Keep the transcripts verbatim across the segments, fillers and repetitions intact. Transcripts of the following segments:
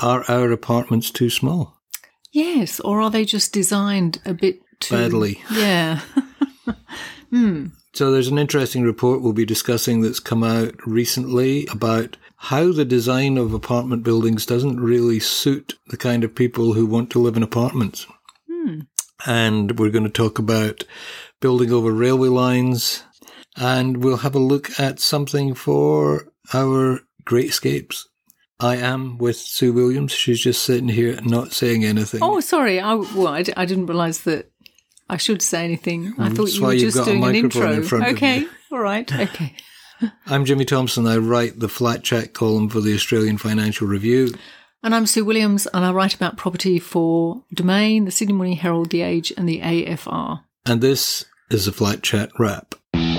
are our apartments too small? Yes, or are they just designed a bit too... Badly. Yeah. Hmm. So there's an interesting report we'll be discussing that's come out recently about how the design of apartment buildings doesn't really suit the kind of people who want to live in apartments. Hmm. And we're going to talk about building over railway lines, and we'll have a look at something for our Great Escapes. I am with Sue Williams. She's just sitting here not saying anything. Oh, sorry. I, well, I, d- I didn't realise that I should say anything. I thought That's you why were you've just got a doing an microphone intro. in front of Okay, you. all right, okay. I'm Jimmy Thompson. I write the Flat Chat column for the Australian Financial Review. And I'm Sue Williams, and I write about property for Domain, the Sydney Morning Herald, The Age, and the A F R. And this is the Flat Chat Wrap.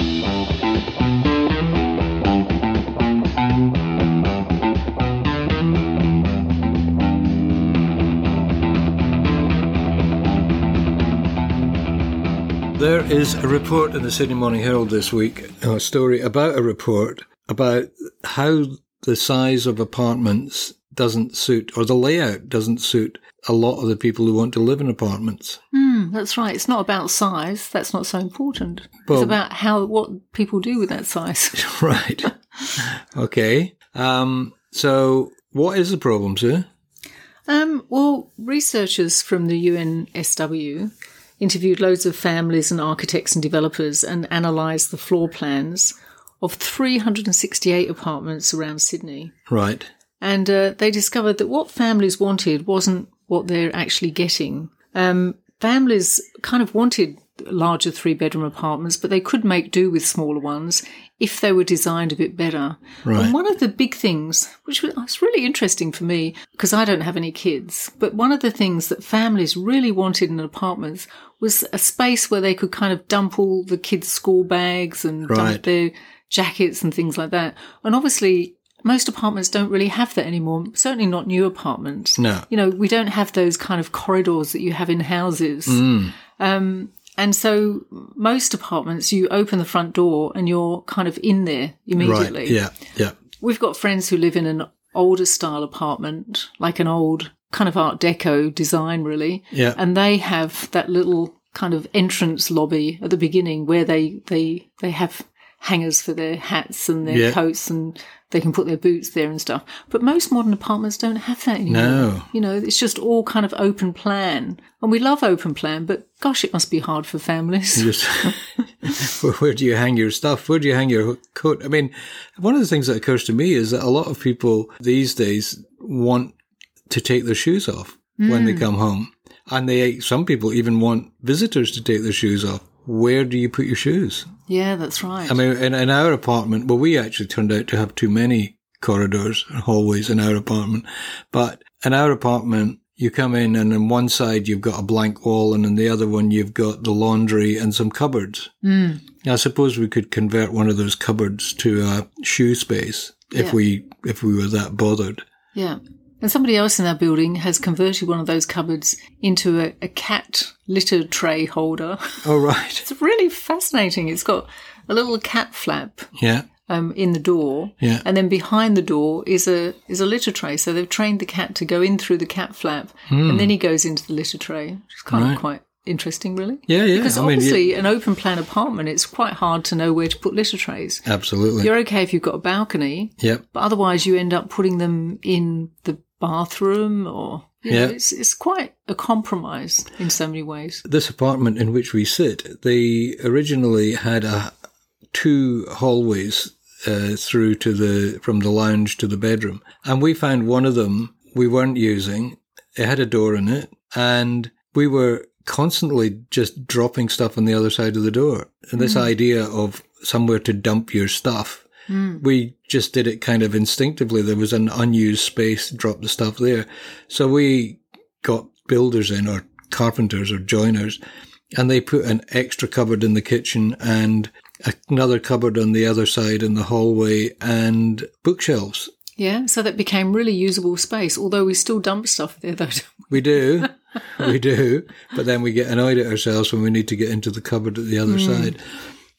There is a report in the Sydney Morning Herald this week, a story about a report about how the size of apartments doesn't suit, or the layout doesn't suit a lot of the people who want to live in apartments. Mm, that's right. It's not about size. That's not so important. Well, it's about how what people do with that size. Right. Okay. Um, so what is the problem, Sue? Um, well, researchers from the U N S W interviewed loads of families and architects and developers and analysed the floor plans of three hundred sixty-eight apartments around Sydney. Right. And uh, they discovered that what families wanted wasn't what they're actually getting. Um, families kind of wanted larger three-bedroom apartments, but they could make do with smaller ones if they were designed a bit better. Right. And one of the big things, which was really interesting for me, because I don't have any kids, but one of the things that families really wanted in apartments was a space where they could kind of dump all the kids' school bags and Right. dump their jackets and things like that. And obviously, most apartments don't really have that anymore, certainly not new apartments. No. You know, we don't have those kind of corridors that you have in houses. Mm. Um, and so most apartments, you open the front door and you're kind of in there immediately. Right. Yeah. Yeah. We've got friends who live in an older style apartment, like an old kind of Art Deco design, really. Yeah. And they have that little kind of entrance lobby at the beginning where they, they, they have hangers for their hats and their Yeah. coats, and they can put their boots there and stuff. But most modern apartments don't have that anymore. No. You know, it's just all kind of open plan. And we love open plan, but gosh, it must be hard for families. Just, where, where do you hang your stuff? Where do you hang your coat? I mean, one of the things that occurs to me is that a lot of people these days want to take their shoes off mm. when they come home. And they, some people even want visitors to take their shoes off. Where do you put your shoes? Yeah, that's right. I mean, in, in our apartment, well, we actually turned out to have too many corridors and hallways in our apartment. But in our apartment, you come in and on one side you've got a blank wall and on the other one you've got the laundry and some cupboards. Mm. Now, I suppose we could convert one of those cupboards to a shoe space if yeah. we if we were that bothered. Yeah. And somebody else in that building has converted one of those cupboards into a, a cat litter tray holder. Oh, right. It's really fascinating. It's got a little cat flap Yeah. um, in the door. Yeah. And then behind the door is a is a litter tray. So they've trained the cat to go in through the cat flap Mm. and then he goes into the litter tray, which is kind Right. of quite interesting, really. Yeah, yeah. Because I mean, obviously you- an open plan apartment, it's quite hard to know where to put litter trays. Absolutely. You're okay if you've got a balcony, Yep. but otherwise you end up putting them in the bathroom or, you know, Yeah. it's, it's quite a compromise in so many ways. This apartment in which we sit, they originally had a, two hallways uh, through to the from the lounge to the bedroom, and we found one of them we weren't using. It had a door in it, and we were constantly just dropping stuff on the other side of the door. And this Mm. idea of somewhere to dump your stuff, Mm. we just did it kind of instinctively. There was an unused space, drop the stuff there. So we got builders in, or carpenters or joiners, and they put an extra cupboard in the kitchen and another cupboard on the other side in the hallway and bookshelves. Yeah, so that became really usable space, although we still dump stuff there, though. We do. We do. But then we get annoyed at ourselves when we need to get into the cupboard at the other Mm. side.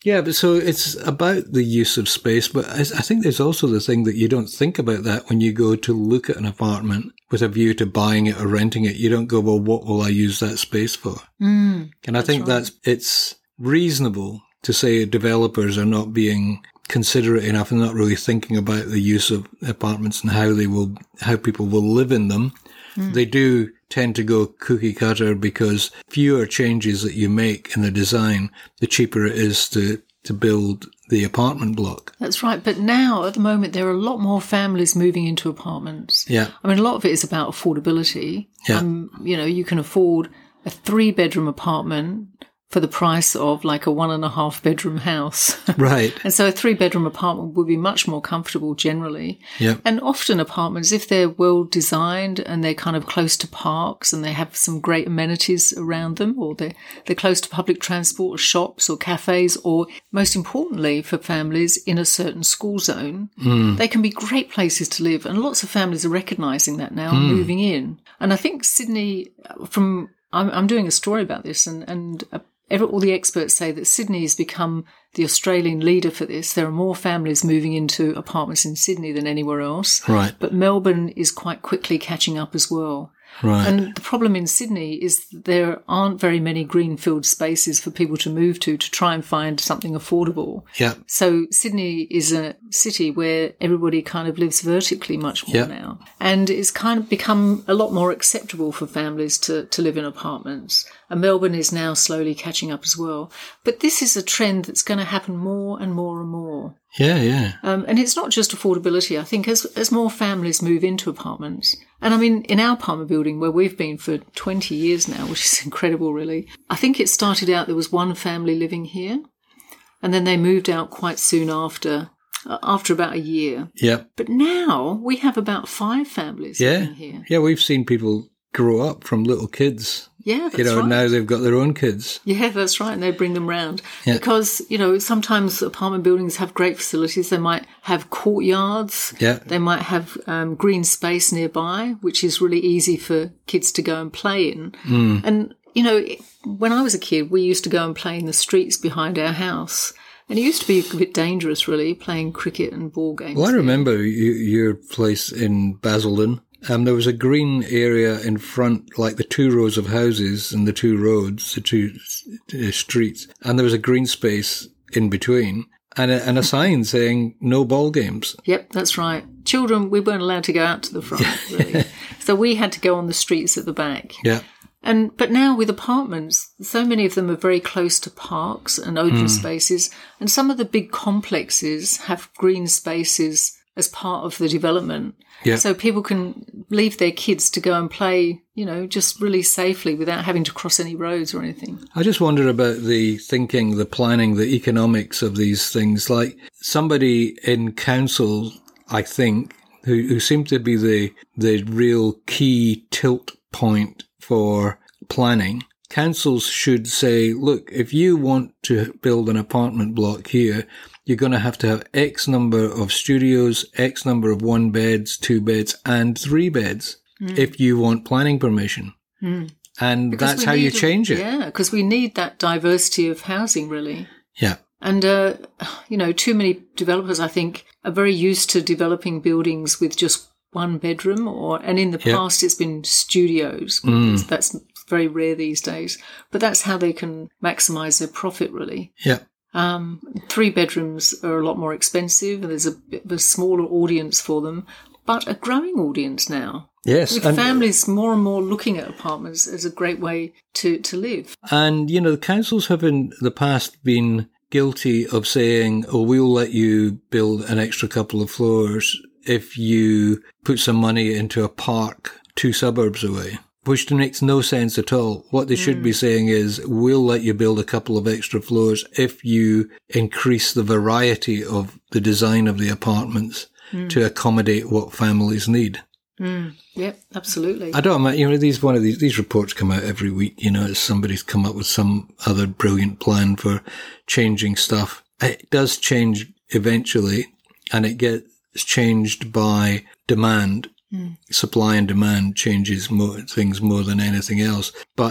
Yeah, but so it's about the use of space, but I I think there's also the thing that you don't think about that when you go to look at an apartment with a view to buying it or renting it. You don't go, well, what will I use that space for? Mm, and I think right. that's, it's reasonable to say developers are not being considerate enough and not really thinking about the use of apartments and how they will, how people will live in them. Mm. They do tend to go cookie cutter because fewer changes that you make in the design, the cheaper it is to, to build the apartment block. That's right. But now, at the moment, there are a lot more families moving into apartments. Yeah. I mean, a lot of it is about affordability. Yeah. Um, you know, you can afford a three-bedroom apartment for the price of like a one and a half bedroom house. Right. And so a three bedroom apartment would be much more comfortable generally. Yeah. And often apartments, if they're well designed and they're kind of close to parks and they have some great amenities around them, or they're, they're close to public transport or shops or cafes, or most importantly for families in a certain school zone, mm. they can be great places to live. And lots of families are recognising that now, mm. moving in. And I think Sydney, from, I'm, I'm doing a story about this, and, and a, Every, all the experts say that Sydney has become the Australian leader for this. There are more families moving into apartments in Sydney than anywhere else. Right. But Melbourne is quite quickly catching up as well. Right. And the problem in Sydney is there aren't very many greenfield spaces for people to move to to try and find something affordable. Yeah. So Sydney is a city where everybody kind of lives vertically much more yeah. now. And it's kind of become a lot more acceptable for families to, to live in apartments. And Melbourne is now slowly catching up as well. But this is a trend that's going to happen more and more and more. Yeah, yeah. Um, and it's not just affordability. I think as as more families move into apartments, and I mean, in our apartment building where we've been for twenty years now, which is incredible, really, I think it started out there was one family living here, and then they moved out quite soon after, uh, after about a year. Yeah. But now we have about five families yeah. living here. Yeah, we've seen people grow up from little kids. Yeah, that's You know, right. now they've got their own kids. Yeah, that's right. And they bring them round. Yeah. Because, you know, sometimes apartment buildings have great facilities. They might have courtyards. Yeah. They might have um, green space nearby, which is really easy for kids to go and play in. Mm. And, you know, when I was a kid, we used to go and play in the streets behind our house. And it used to be a bit dangerous, really, playing cricket and ball games. Well, I there. remember you, your place in Basildon. Um, there was a green area in front, like the two rows of houses and the two roads, the two uh, streets, and there was a green space in between, and a, and a sign saying no ball games. Yep, that's right. Children, we weren't allowed to go out to the front, really. So we had to go on the streets at the back. Yeah. And but now with apartments, so many of them are very close to parks and open mm. spaces, and some of the big complexes have green spaces as part of the development. Yeah. So people can leave their kids to go and play, you know, just really safely without having to cross any roads or anything. I just wonder about the thinking, the planning, the economics of these things. Like somebody in council, I think, who, who seemed to be the, the real key tilt point for planning. Councils should say, look, if you want to build an apartment block here, you're going to have to have X number of studios, X number of one beds, two beds, and three beds mm. if you want planning permission. Mm. And because that's how you change it. Yeah, because we need that diversity of housing, really. Yeah. And, uh, you know, too many developers, I think, are very used to developing buildings with just one bedroom, or and in the yeah. past it's been studios. Mm. That's very rare these days. But that's how they can maximise their profit, really. Yeah. Um, three bedrooms are a lot more expensive, and there's a bit of a smaller audience for them, but a growing audience now. Yes. With and, families more and more looking at apartments as a great way to, to live. And, you know, the councils have in the past been guilty of saying, oh, we'll let you build an extra couple of floors if you put some money into a park two suburbs away, which makes no sense at all. What they should mm. be saying is, we'll let you build a couple of extra floors if you increase the variety of the design of the apartments mm. to accommodate what families need. Mm. Yep, absolutely. I don't know, you know, these, one of these, these reports come out every week, you know, somebody's come up with some other brilliant plan for changing stuff. It does change eventually, and it gets changed by demand. Mm. Supply and demand changes more, things more than anything else. But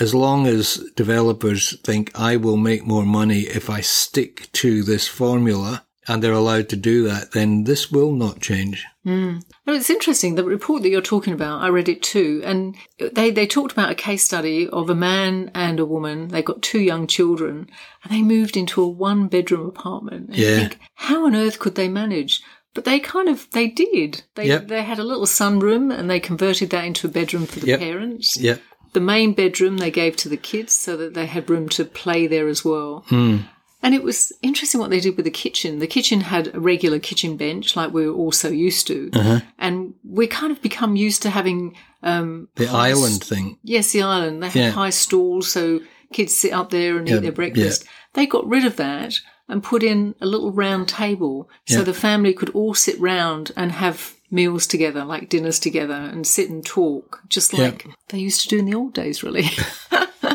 as long as developers think I will make more money if I stick to this formula, and they're allowed to do that, then this will not change. Mm. No, it's interesting. The report that you're talking about, I read it too. And they, they talked about a case study of a man and a woman. They got two young children and they moved into a one bedroom apartment. And yeah. you think, how on earth could they manage? But they kind of, they did. They, yep. they had a little sunroom and they converted that into a bedroom for the yep. parents. Yep. The main bedroom they gave to the kids so that they had room to play there as well. Mm. And it was interesting what they did with the kitchen. The kitchen had a regular kitchen bench like we were all so used to. Uh-huh. And we kind of become used to having... Um, the island st- thing. Yes, the island. They had yeah. high stalls so kids sit up there and yeah, eat their breakfast. Yeah. They got rid of that and put in a little round table so yeah. the family could all sit round and have meals together, like dinners together, and sit and talk, just like yeah. they used to do in the old days, really. And what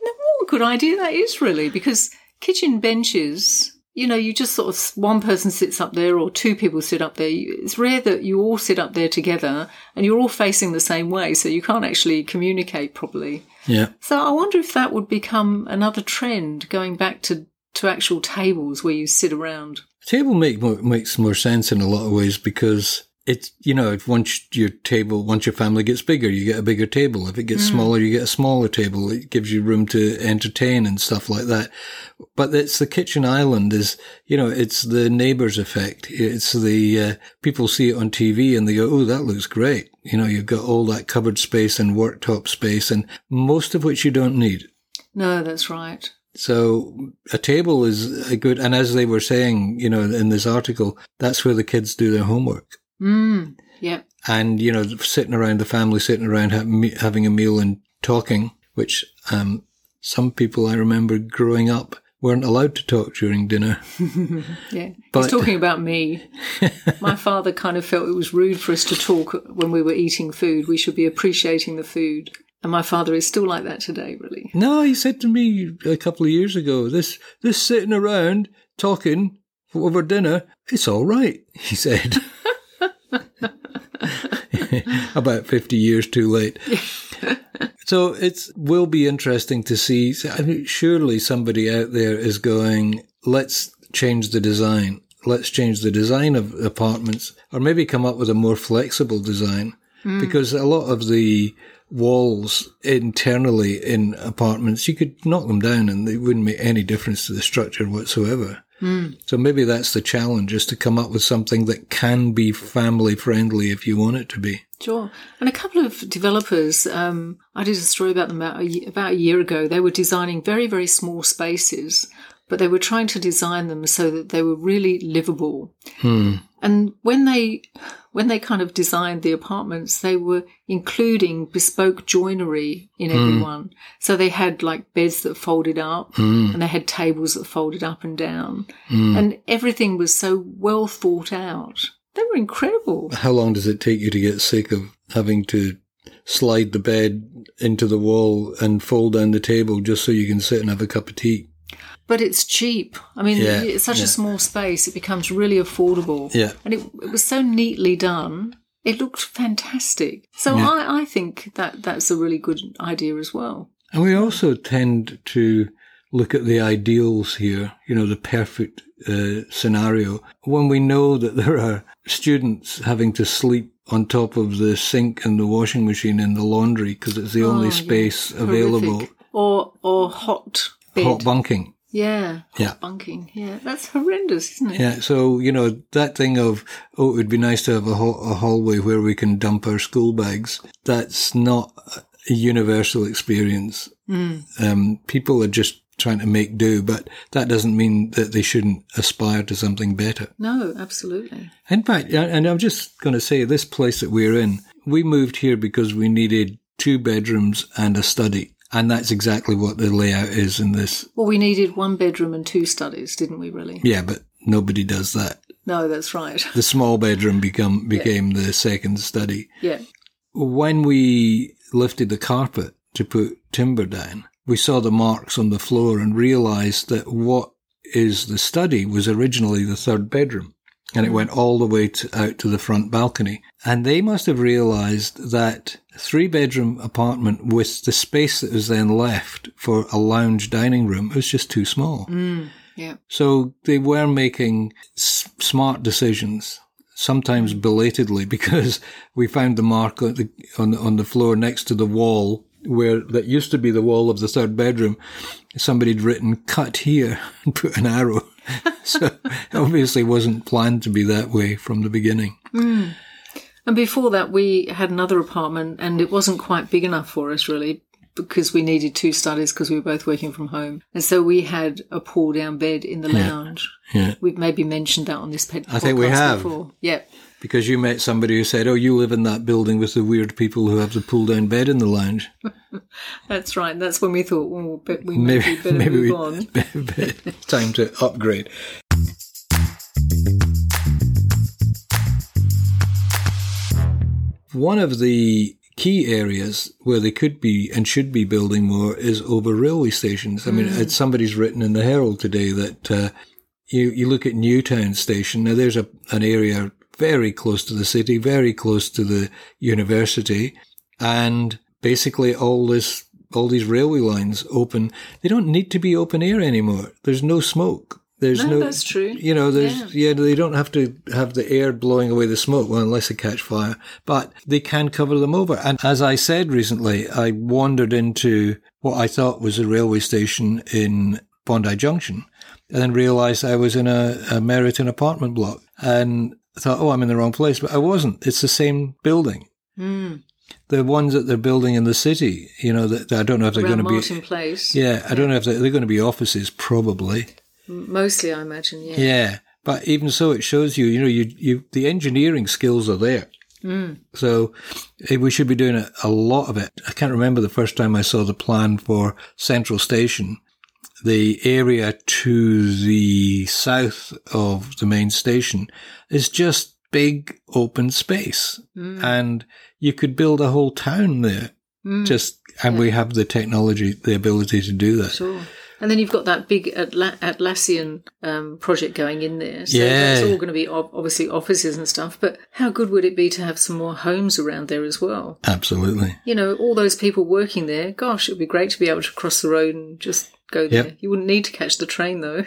a good idea that is, really, because... kitchen benches, you know, you just sort of, one person sits up there or two people sit up there. It's rare that you all sit up there together and you're all facing the same way, so you can't actually communicate properly. Yeah. So I wonder if that would become another trend, going back to, to actual tables where you sit around. Table make, makes more sense in a lot of ways because... it's, you know, if once your table, once your family gets bigger, you get a bigger table. If it gets mm. smaller, you get a smaller table. It gives you room to entertain and stuff like that. But it's the kitchen island is, you know, it's the neighbours effect. It's the, uh, people see it on T V and they go, oh, that looks great. You know, you've got all that cupboard space and worktop space, and most of which you don't need. No, that's right. So a table is a good, and as they were saying, you know, in this article, that's where the kids do their homework. Mm, yeah. And, you know, sitting around, the family sitting around ha- having a meal and talking, which um, some people I remember growing up weren't allowed to talk during dinner. Yeah. But, he's talking about me. My father kind of felt it was rude for us to talk when we were eating food. We should be appreciating the food. And my father is still like that today, really. No, he said to me a couple of years ago, this, this sitting around talking over dinner, it's all right, he said. About fifty years too late. So it will be interesting to see. I mean, surely somebody out there is going, let's change the design. Let's change the design of apartments, or maybe come up with a more flexible design. Mm. Because a lot of the walls internally in apartments, you could knock them down and they wouldn't make any difference to the structure whatsoever. Mm. So maybe that's the challenge, is to come up with something that can be family friendly if you want it to be. Sure. And a couple of developers, um, I did a story about them about a, about a year ago. They were designing very, very small spaces, but they were trying to design them so that they were really livable. Hmm. And when they, when they kind of designed the apartments, they were including bespoke joinery in every one. Mm. So they had like beds that folded up mm. and they had tables that folded up and down. Mm. And everything was so well thought out. They were incredible. How long does it take you to get sick of having to slide the bed into the wall and fold down the table just so you can sit and have a cup of tea? But it's cheap. I mean, yeah, it's such yeah. a small space, it becomes really affordable. Yeah. And it, it was so neatly done. It looked fantastic. So yeah. I, I think that that's a really good idea as well. And we also tend to look at the ideals here, you know, the perfect uh, scenario, when we know that there are students having to sleep on top of the sink and the washing machine in the laundry because it's the oh, only space yeah. available. Horrific. Or, or hot bed. Hot bunking. Yeah, yeah. bunking. Yeah, that's horrendous, isn't it? Yeah, so, you know, that thing of, oh, it would be nice to have a, ho- a hallway where we can dump our school bags, that's not a universal experience. Mm. Um, people are just trying to make do, but that doesn't mean that they shouldn't aspire to something better. No, absolutely. In fact, and I'm just going to say, this place that we're in, we moved here because we needed two bedrooms and a study. And that's exactly what the layout is in this. Well, we needed one bedroom and two studies, didn't we, really? Yeah, but nobody does that. No, that's right. The small bedroom become became yeah. the second study. Yeah. When we lifted the carpet to put timber down, we saw the marks on the floor and realised that what is the study was originally the third bedroom. and it went all the way to, out to the front balcony. And they must have realised that a three-bedroom apartment with the space that was then left for a lounge dining room was just too small. Mm, yeah. So they were making s- smart decisions, sometimes belatedly, because we found the mark on the, on the, on the floor next to the wall where that used to be the wall of the third bedroom. Somebody had written "cut here" and put an arrow. So it obviously wasn't planned to be that way from the beginning. Mm. And before that, we had another apartment, and it wasn't quite big enough for us, really, because we needed two studies because we were both working from home. And so we had a pull-down bed in the lounge. Yeah. yeah. We've maybe mentioned that on this podcast I think we have. before. Yeah. Because you met somebody who said, oh, you live in that building with the weird people who have the pull-down bed in the lounge. That's right. That's when we thought, well, but we maybe, maybe better maybe move we, on. Time to upgrade. One of the key areas where they could be and should be building more is over railway stations. I mean, mm. somebody's written in the Herald today that uh, you, you look at Newtown Station. Now, there's a an area very close to the city, very close to the university, and basically all this, all these railway lines open. They don't need to be open air anymore. There's no smoke. There's no, no, that's true. You know, there's, yeah. yeah, they don't have to have the air blowing away the smoke, well, unless they catch fire, but they can cover them over. And as I said recently, I wandered into what I thought was a railway station in Bondi Junction, and then realized I was in a, a Meriton apartment block, and I thought, oh, I'm in the wrong place, but I wasn't. It's the same building. Mm. The ones that they're building in the city, you know, that I don't know if they're Around going to Martin be. Place. Yeah, I don't know if they're, they're going to be offices, probably. Mostly, I imagine, yeah. Yeah, but even so, it shows you, you know, you, you the engineering skills are there. Mm. So we should be doing a, a lot of it. I can't remember the first time I saw the plan for Central Station. The area to the south of the main station is just big open space. Mm. And you could build a whole town there. Mm. Just, and yeah. we have the technology, the ability to do that. Sure. And then you've got that big Atla- Atlassian um, project going in there. So yeah. that's all going to be ob- obviously offices and stuff. But how good would it be to have some more homes around there as well? Absolutely. You know, all those people working there, gosh, it would be great to be able to cross the road and just go there. Yep. You wouldn't need to catch the train, though.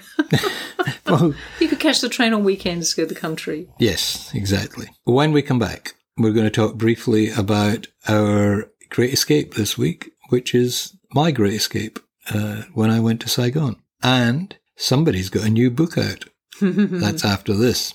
Well, you could catch the train on weekends to go to the country. Yes, exactly. When we come back, we're going to talk briefly about our great escape this week, which is my great escape. Uh, when I went to Saigon. And somebody's got a new book out. That's after this.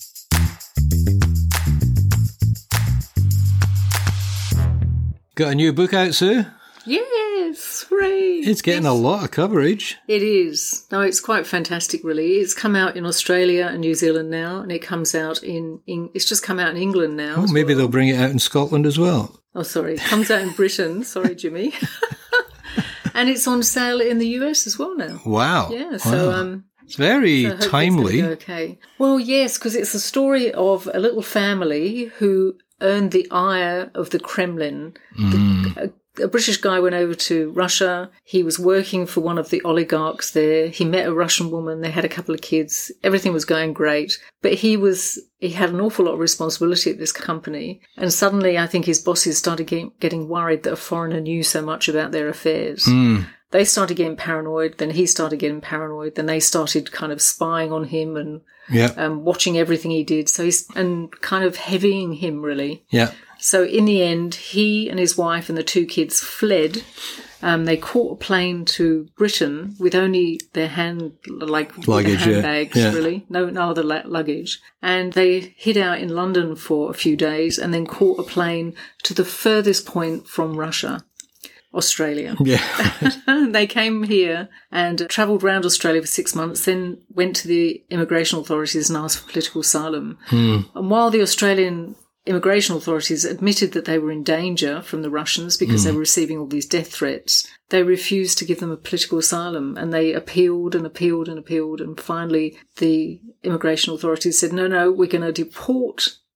Got a new book out, Sue? Yes, hooray. It's getting yes. a lot of coverage. It is. No, it's quite fantastic, really. It's come out in Australia and New Zealand now, and it comes out in, in it's just come out in England now. Oh, maybe well. They'll bring it out in Scotland as well. Oh, sorry. It comes out in Britain. Sorry, Jimmy. And it's on sale in the U S as well now. Wow. Yeah, so... Wow. um. It's very so timely. It's okay. Well, yes, because it's a story of a little family who earned the ire of the Kremlin. Mm. The, a, a British guy went over to Russia. He was working for one of the oligarchs there. He met a Russian woman. They had a couple of kids. Everything was going great. But he was he had an awful lot of responsibility at this company. And suddenly I think his bosses started getting, getting worried that a foreigner knew so much about their affairs. Mm. They started getting paranoid, then he started getting paranoid, then they started kind of spying on him and yeah. um, watching everything he did. So he's and kind of heavying him, really. Yeah. So in the end, he and his wife and the two kids fled. Um, they caught a plane to Britain with only their hand, like luggage, handbags, yeah. Yeah. really, no, no other la- luggage. And they hid out in London for a few days and then caught a plane to the furthest point from Russia. Australia. Yeah. They came here and travelled around Australia for six months, then went to the immigration authorities and asked for political asylum. Hmm. And while the Australian immigration authorities admitted that they were in danger from the Russians because mm. they were receiving all these death threats, they refused to give them a political asylum, and they appealed and appealed and appealed, and finally the immigration authorities said, no, no, we're going to deport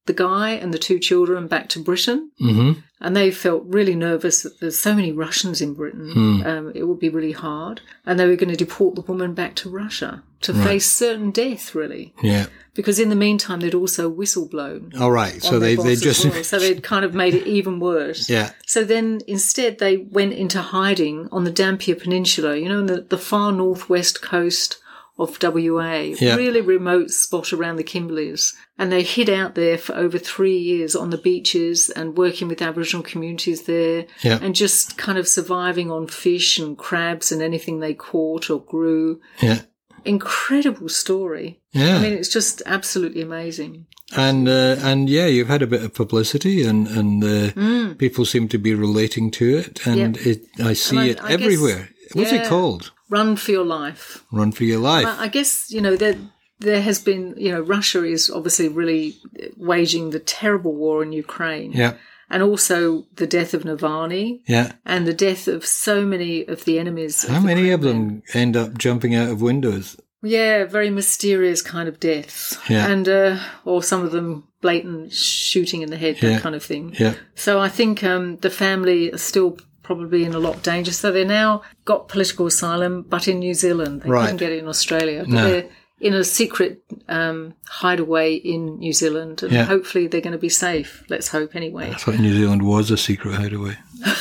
the guy and the two children back to Britain. Mm-hmm. And they felt really nervous that there's so many Russians in Britain. Mm. Um, it would be really hard. And they were going to deport the woman back to Russia to Right. face certain death, really. Yeah. Because in the meantime, they'd also whistle-blown. All right. on So their they, boss they as just... well. So they'd kind of made it even worse. Yeah. So then instead they went into hiding on the Dampier Peninsula, you know, in the, the far northwest coast of W A, Yeah. really remote spot around the Kimberleys. And they hid out there for over three years on the beaches and working with Aboriginal communities there Yeah. and just kind of surviving on fish and crabs and anything they caught or grew. Yeah. Incredible story. Yeah. I mean, it's just absolutely amazing. And uh, and yeah, you've had a bit of publicity, and and uh, Mm. people seem to be relating to it, and Yep. it I see And I- it I guess- everywhere. What's it yeah. called? Run for your life. Run for your life. I I guess, you know, there, there has been, you know, Russia is obviously really waging the terrible war in Ukraine. Yeah, And also the death of Navalny yeah. and the death of so many of the enemies. How of the many of Kremlin. them end up jumping out of windows? Yeah, very mysterious kind of deaths. Yeah. And, uh, or some of them blatant shooting in the head, Yeah. that kind of thing. Yeah, So I think um, the family are still probably in a lot of danger. So they now got political asylum, but in New Zealand. They Right. couldn't get it in Australia. But No. they're in a secret um, hideaway in New Zealand. And Yeah. hopefully they're going to be safe. Let's hope anyway. I thought New Zealand was a secret hideaway.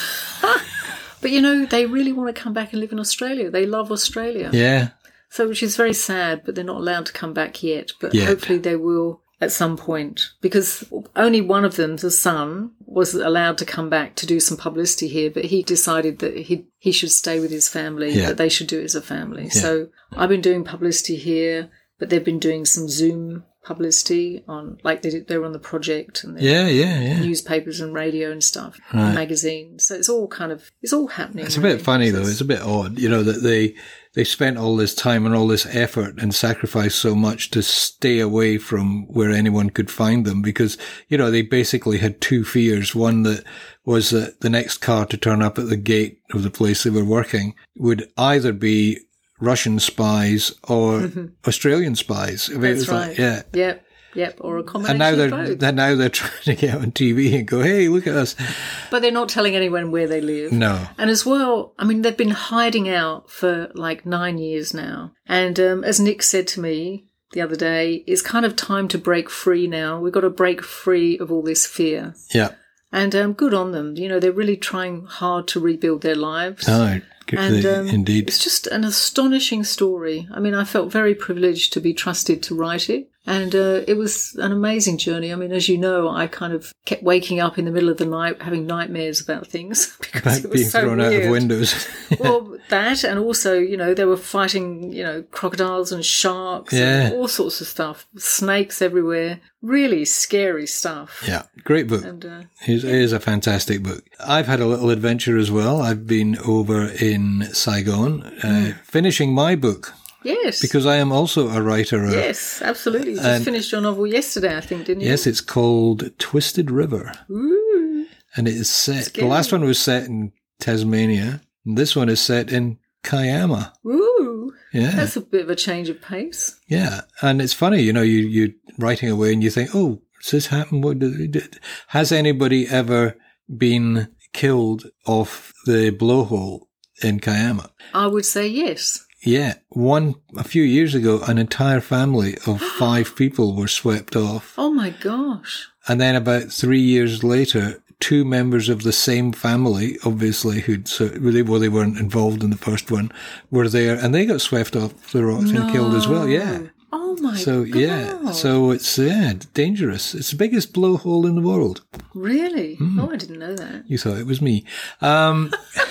But, you know, they really want to come back and live in Australia. They love Australia. Yeah, So, which is very sad, but they're not allowed to come back yet. But Yet. hopefully they will at some point, because only one of them, the son, was allowed to come back to do some publicity here, but he decided that he he should stay with his family, Yeah. that they should do it as a family. Yeah. So I've been doing publicity here, but they've been doing some Zoom publicity on, like they did, they were on the project and they're yeah, yeah, yeah. newspapers and radio and stuff, Right. and magazines. So it's all kind of, it's all happening. It's a really. bit funny So though. It's a bit odd, you know, that they they spent all this time and all this effort and sacrificed so much to stay away from where anyone could find them, because you know they basically had two fears. One that was that the next car to turn up at the gate of the place they were working would either be Russian spies or Australian spies. I mean, it That's was right. like, yeah. Yep. Yep. Or a combination And now of they're, both. they're now they're trying to get on T V and go, hey, look at us. But they're not telling anyone where they live. No. And as well, I mean, they've been hiding out for like nine years now. And um, as Nick said to me the other day, it's kind of time to break free now. We've got to break free of all this fear. Yeah. And um, good on them. You know, they're really trying hard to rebuild their lives. No, And um, indeed. it's just an astonishing story. I mean, I felt very privileged to be trusted to write it. And uh, it was an amazing journey. I mean, as you know, I kind of kept waking up in the middle of the night having nightmares about things because About it was being so thrown weird. out of windows. Well, that, and also, you know, they were fighting, you know, crocodiles and sharks Yeah. and all sorts of stuff, snakes everywhere. Really scary stuff. Yeah, great book. And uh, It is a fantastic book. I've had a little adventure as well. I've been over in Saigon, uh, finishing my book, yes, because I am also a writer. Of, yes, absolutely. You just And- finished your novel yesterday, I think, didn't you? Yes, it's called Twisted River. Ooh. And it is set, Scary. the last one was set in Tasmania. And this one is set in Kiama. Ooh. Yeah. That's a bit of a change of pace. Yeah. And it's funny, you know, you, you're writing away and you think, oh, does this happen? What did, did, has anybody ever been killed off the blowhole in Kiama? I would say yes. Yeah. One, a few years ago, an entire family of five people were swept off. Oh my gosh. And then about three years later, two members of the same family, obviously, who'd, so, well, they weren't involved in the first one, were there, and they got swept off the rocks and killed as well. Yeah. Oh my So, god. yeah. So it's, yeah, dangerous. It's the biggest blowhole in the world. Really? Hmm. Oh, I didn't know that. You thought it was me. Um,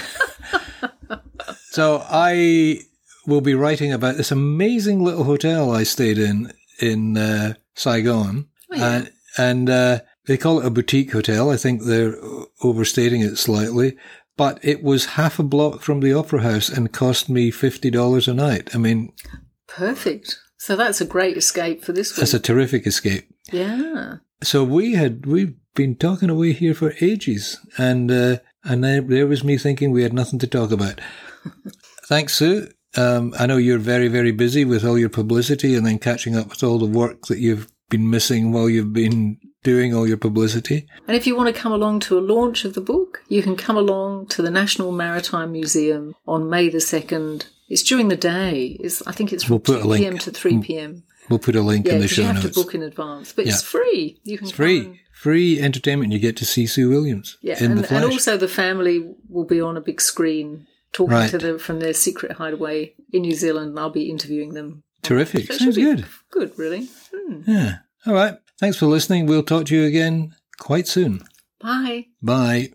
so I will be writing about this amazing little hotel I stayed in, in uh, Saigon. Oh, yeah. And, and uh, they call it a boutique hotel. I think they're overstating it slightly. But it was half a block from the Opera House and cost me fifty dollars a night. I mean, Perfect. So that's a great escape for this week. that's a terrific escape. Yeah. So we had, we've been talking away here for ages. And, uh, and there, there was me thinking we had nothing to talk about. Thanks, Sue. Um, I know you're very, very busy with all your publicity and then catching up with all the work that you've been missing while you've been doing all your publicity. And if you want to come along to a launch of the book, you can come along to the National Maritime Museum on May the second. It's during the day. It's, I think it's from we'll two p.m. to three p.m. We'll put a link yeah, in the show you have notes. to book in advance. But yeah. it's free. You can It's free. come and, Free entertainment. You get to see Sue Williams yeah, in and, the flesh. and also the family will be on a big screen talking Right. to them from their secret hideaway in New Zealand, and I'll be interviewing them. Terrific. So it Sounds should be good. Good, really. Hmm. Yeah. All right. Thanks for listening. We'll talk to you again quite soon. Bye. Bye.